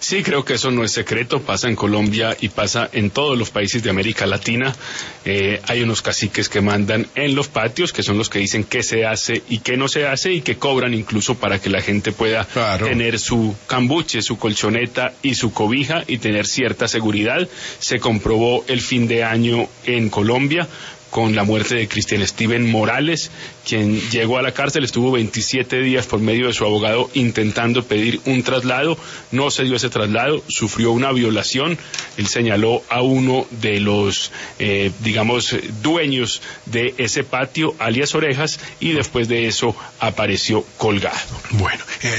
Sí, creo que eso no es secreto, pasa en Colombia y pasa en todos los países de América Latina. Hay unos caciques que mandan en los patios, que son los que dicen qué se hace y qué no se hace, y que cobran incluso para que la gente pueda tener su cambuche, su colchoneta y su cobija y tener cierta seguridad. Se comprobó el fin de año en Colombia con la muerte de Cristian Steven Morales, quien llegó a la cárcel, estuvo 27 días por medio de su abogado intentando pedir un traslado, no se dio ese traslado, sufrió una violación. Él señaló a uno de los, dueños de ese patio, alias Orejas, y después de eso apareció colgado. Bueno,